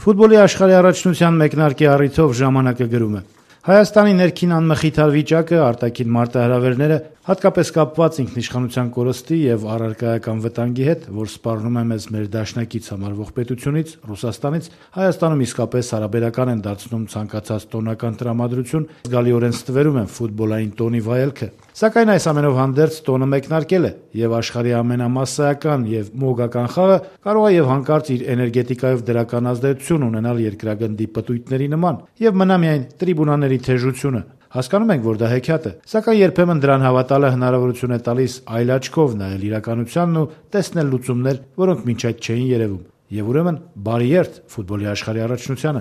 Ֆուտբոլի աշխարհի առաջնության մեկնարկի առիթով ժամանակը գրում է. Հայաստանի ներքին անմխիթար վիճակը, արտաքին մարտահրավերները, հատկապես կապված ինքնիշխանության կորստի եւ առարկայական վտանգի հետ, որ սպառնում է մեզ մեր դաշնակից համարվող պետությունից, Ռուսաստանից, Հայաստանում իսկապես հարաբերական են դարձնում ցանկացած տոնական տրամադրություն, զգալիորեն ստվերում են ֆուտբոլային տոնի վայելքը։ Սակայն այս ամենով հանդերձ տոնը մեկնարկել է եւ աշխարհի ամենամասսայական եւ մոգական խաղը կարող է եւ հանկարծ իր էներգետիկայով դրական ազդեցություն ունենալ երկրագնդի պտույտների նման եւ մնա միայն տրիբունաների թեժությունը։ Հասկանում ենք, որ դա հեքիաթ է, սակայն երբեմն դրան հավատալը հնարավորություն է տալիս այլ աչքով նայել իրականությանն ու տեսնել լուծումներ, որոնք մինչ այդ չէին երևում։ Եվ ուրեմն բարի երթ ֆուտբոլի աշխարհի առաջնությանը։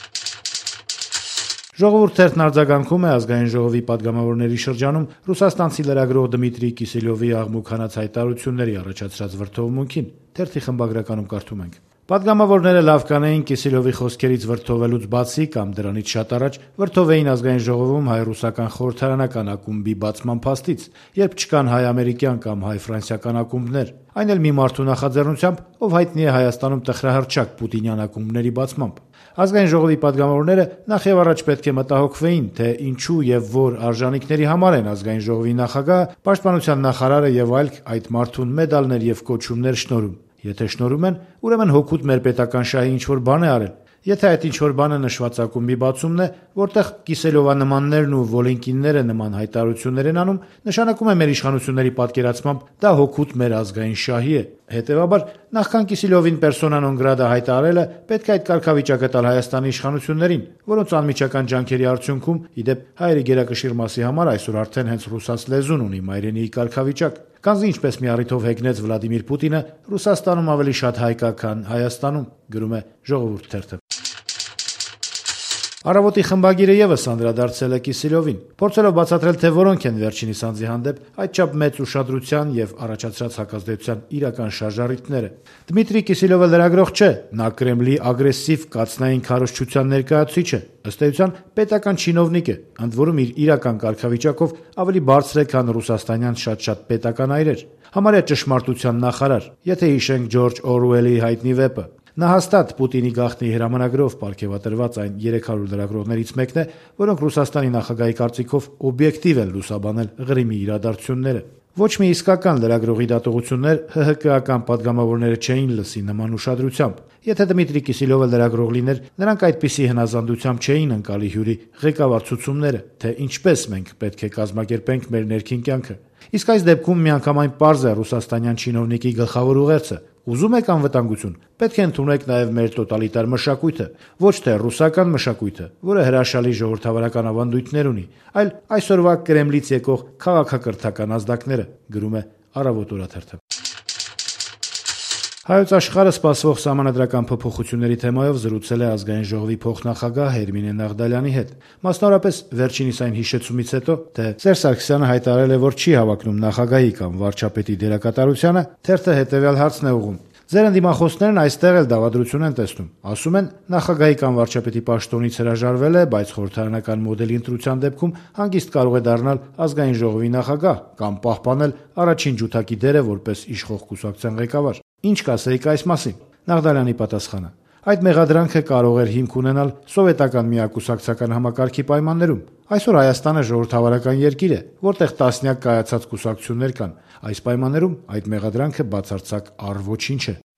Ժողովուրդ թերթն արձագանքում է ազգային ժողովի падգամավորների շրջանում ռուսաստանցի լրագրող Դմիտրի Կիսելյովի աղմուկանաց հայտարարությունների առաջացրած վրդովմունքին։ Թերթի խմբագրականում կարդում ենք. Падգամավորները լավ կանեին Կիսելյովի խոսքերից վրդովելուց բացի կամ դրանից շատ առաջ վրդովեին ազգային ժողովում հայ-ռուսական խորհրդարանական ակումբի բացման փաստից, երբ չկան հայ-ամերիկյան կամ հայ-ֆրանսիական ակումբներ, այն էլ մի մարդու նախաձեռնությամբ, ով հայտնի է Հայաստանում տխրահռչակ պուտինյան ակումբների բացմամբ։ Ազգային ժողովի падգամավորները նախ եւ առաջ պետք է մտահոգվեին, թե ինչու եւ որ արժանինքների համար են ազգային ժողովի նախագահը, պաշտպանության նախարարը եւ այլք այդ մարդուն մեդալներ եւ կոչումներ շնորհում։ Եթե շնորհում են, ուրեմն հօգուտ մեր պետական շահի ինչ-որ բան է արել։ Եթե այդ ինչ-որ բանը նշված ակումբի բացումն է, որտեղ Կիսելյովանմաններն ու Վոլինկինները նման հայտարարություններ են անում, նշանակում է մեր իշխանությունների պատկերացմամբ դա հօգուտ մեր ազգային շահի է։ Հետևաբար, նախքան Կիսելյովին պերսոնա նոն գրատա հայտարարելը, պետք է այդ կարգավիճակը տալ Հայաստանի իշխանություններին, որոնց անմիջական ջանքերի արդյունքում, ի դեպ, հայերի գերակշիռ մասի համար այսօր արդեն հենց ռուսաց լեզուն ունի մայրենիի կարգավիճակ։ Կանզի ինչպես մի առիթով հեգնեց Վլադիմիր Պուտինը, Ռուսաստանում ավելի շատ հայ կա, քան Հայաստանում, գրում է Ժողովուրդ թերթը։ Առավոտի խմբագիրը եւս անդրադարձել է Կիսելյովին, փորձելով բացատրել, թե որոնք են վերջինիս անձի հանդեպ այդչափ մեծ ուշադրության եւ առաջացած հակազդեցության իրական շարժառիթները։ Դմիտրի Կիսելյովը լրագրող չէ, նա Կրեմլի ագրեսիվ կաթնային քարոզչության ներկայացուցիչ է, ըստ էության պետական չինովնիկ է, ընդ որում իր իրական կարգավիճակով ավելի բարձր է, քան ռուսաստանյան շատ պետական այրեր։ Համարյա ճշմարտության նախարար, եթե հիշենք Ջորջ Օրուելի հայտնի վեպը։ Նա հաստատ Պուտինի գաղտնի հրամանագրով պարգևատրված այն 300 լրագրողներից մեկն է, որոնք Ռուսաստանի նախագահի կարծիքով օբյեկտիվ են լուսաբանել Ղրիմի իրադարձությունները։ Ոչ մի իսկական լրագրողի դատողություններ ՀՀԿ-ական падգամավորները չէին լսի նման ուշադրությամբ։ Եթե Դմիտրի Կիսելյովը լրագրող լիներ, նրանք այդպիսի հնազանդությամբ չէին ընկալի հյուրի ղեկավար ցուցումները, թե ինչպես մենք պետք է կազմակերպենք մեր ներքին կյանքը։ Իսկ այս դեպքում միանգամայն պարզ է ռուսաստանյան չինովնիկի գլխավոր ուղերձը։ Ուզում եք անվտանգություն, պետք է ընդունեք նաև մեր տոտալիտար մշակույթը, ոչ թե ռուսական մշակույթը, որը հրաշալի ժողովրդավարական ավանդույթներ ունի, այլ այսօրվա Կրեմլից եկող քաղաքակրթական ազդակները, գրում է Առավոտ օրաթերթը։ Հայոց աշխարհը սպասվող սահմանադրական փոփոխությունների թեմայով զրուցել է ազգային ժողովի փոխնախագահ Հերմինե Նաղդալյանի հետ։ Մասնավորապես վերջինիս այն հիշեցումից հետո, թե Սերժ Սարգսյանը հայտարարել է, որ չի հավակնում նախագահի կամ վարչապետի դերակատարությանը, թերթը հետևյալ հարցն է ուղղում. Ձեր ընդդիմախոսներն այստեղ էլ դավադրություն են տեսնում։ Ասում են, նախագահի կամ վարչապետի պաշտոնից հրաժարվել է, բայց խորհրդարանական մոդելի ընտրության դեպքում հանգիստ կարող է դառնալ ազգային ժողովի նախագահ կամ պահպանել առաջին ջութակի դերը որպես իշխող կուսակցության ղեկավար։ Ինչ կասեիք այս մասին։ Նաղդալյանի պատասխանը. Այդ մեղադրանքը կարող էր հիմք ունենալ սովետական միակուսակցական համակարգի պայմաններում։ Այսօր Հայաստանը ժողովրդավարական երկիր է, որտեղ տասնյակ կայացած կուսակցություններ կան։ Այս պայմաններում այդ մեղադրանքը բացարձակ առ ոչինչ է։